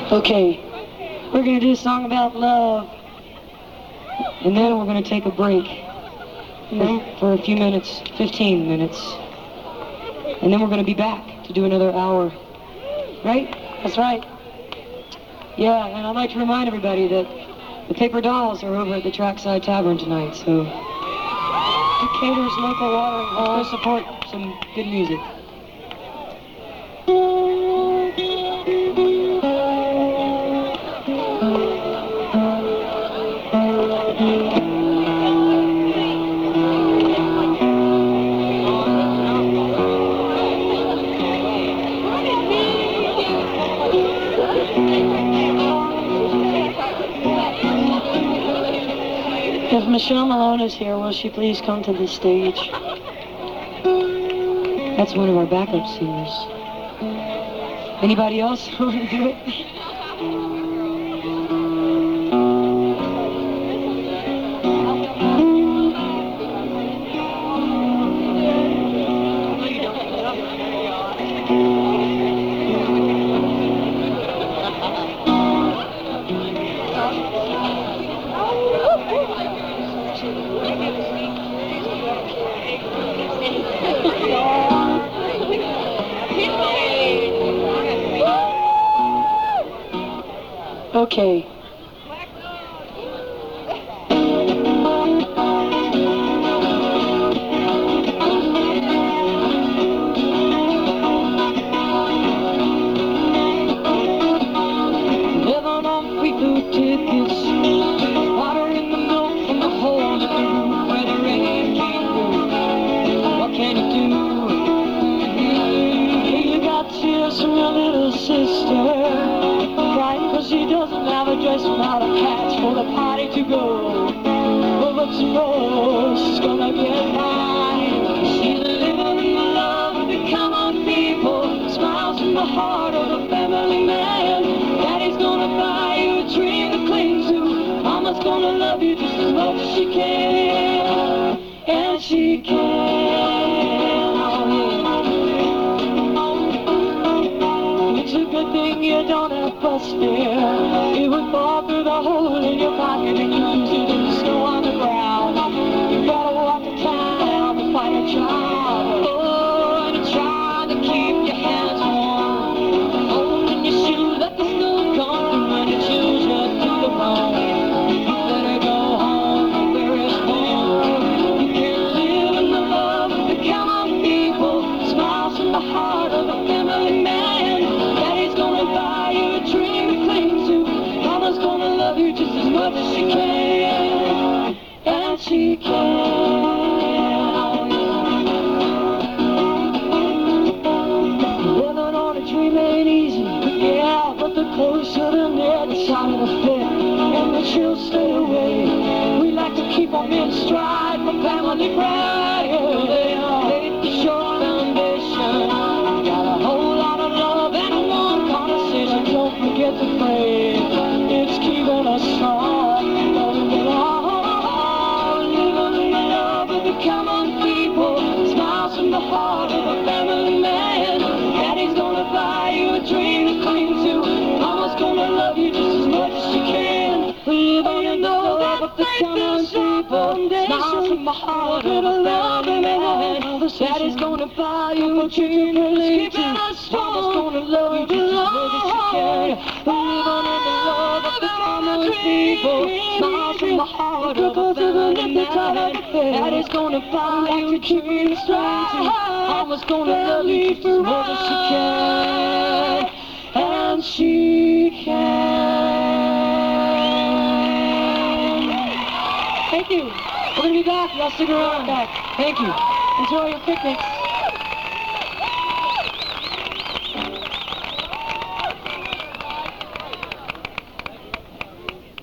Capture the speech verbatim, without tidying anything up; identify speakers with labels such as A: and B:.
A: Okay, we're going to do a song about love, and then we're going to take a break for, for a few minutes, fifteen minutes, and then we're going to be back to do another hour, right? That's right. Yeah, and I'd like to remind everybody that the Paper Dolls are over at the Trackside Tavern tonight, so Decatur's local watering hole, support some good music. If Michelle Malone is here, will she please come to the stage? That's one of our backup singers. Anybody else want to do it? Okay. Living on free food tickets, water in the milk from the hole in the roof where the rain came through. What can you do? You got tears from your little sister. She doesn't have a dress without a patch for the party to go. But what you know, she's gonna get fine. She's living in the love of the common people. Smiles from the heart of the family man. Daddy's gonna buy you a dream to cling to. Mama's gonna love you just as much as she can. And she can. It's a good thing you don't have bus fare. It would fall through the hole in your pocket and you lose it in the snow on the ground. You gotta walk to town to find a job. Oh, and you're trying to keep your hands warm. Holding your shoes, let the snow come through and you choose your through the bone. You better go home where it's home. You can live in the love of the common people. Smiles from the heart of a family man. Buy you a dream to cling to. Mama's gonna love you just as much as she can. And she can. Living on a dream ain't easy. Yeah, but the closer they're near the side of the fit and the chills stay away. We like to keep them in stride from family pride. Yeah, they are faith is your foundation. Got a whole lot of love and one conversation. Don't forget to pray. It's keeping us strong. Loving the Lord, living in the love of the common people. Smiles from the heart of a family man. Daddy's gonna buy you a dream to cling to. Mama's gonna love you just as much as she can. Living in the love of the common people. Smiles from the heart of a family man. Daddy's gonna buy you a dream to cling to. Mama's gonna love you just as much as she can. Living in the love of the common people. Smiles from the heart of a family man. Daddy's gonna buy you a dream to cling to. Mama's gonna love you just as much as she can. And she can. Thank you. We're gonna be back. Y'all stick around back. Thank you. Enjoy your picnics.